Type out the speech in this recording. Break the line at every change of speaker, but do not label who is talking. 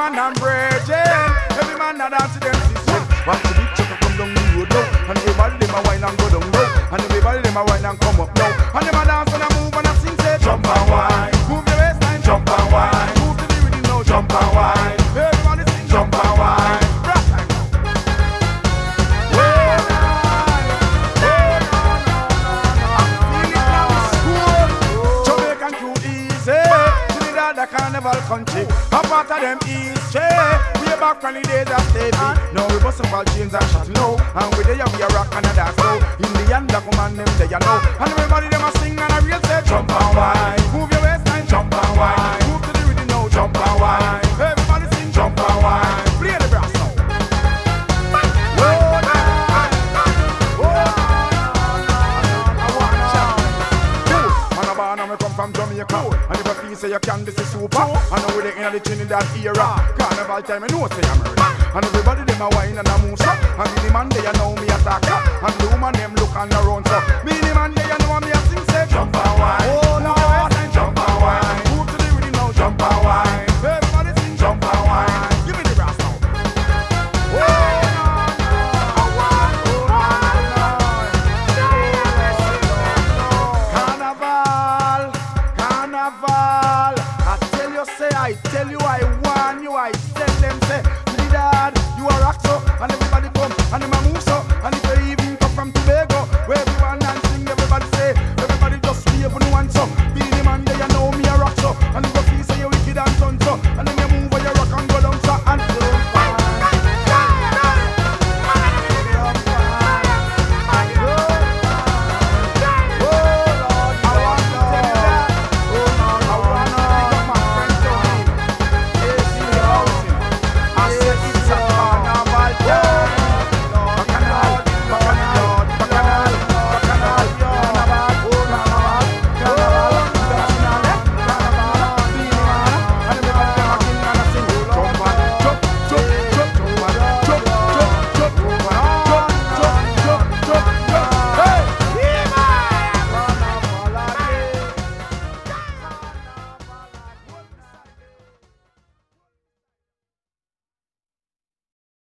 man and brethren. Every man a dance to them system. Watch the big chucker come down the road now, and everybody them a wine and go down now, and everybody them a wine and come up now, and them a dance and a move and a sing say jump and wine, move your waistline, jump and wine, move to the rhythm now, jump and wine. Everybody sing jump and wine. Rock time now. Jamaican crew easy, Trinidad the carnival country, a part of them east way back from the days of Stevie. Now we bust up all chains and shot low, and we there we a rock and a dance now. In the end the command them there you know, and everybody them a sing and a real say jump and wine, move your waistline, jump and wine, move to the rhythm now, jump and wine. Everybody sing jump and wine, play the brass now. And we come from Jamaica, and if you feel say you can, this is super. And now we're in the Trinidad era, carnival time, I know say I'm ready. And everybody them a wine and a move so, and the man they you know me attack, and the woman them look on the round so. Me the man they you know me a sing say jump and wine. Oh no.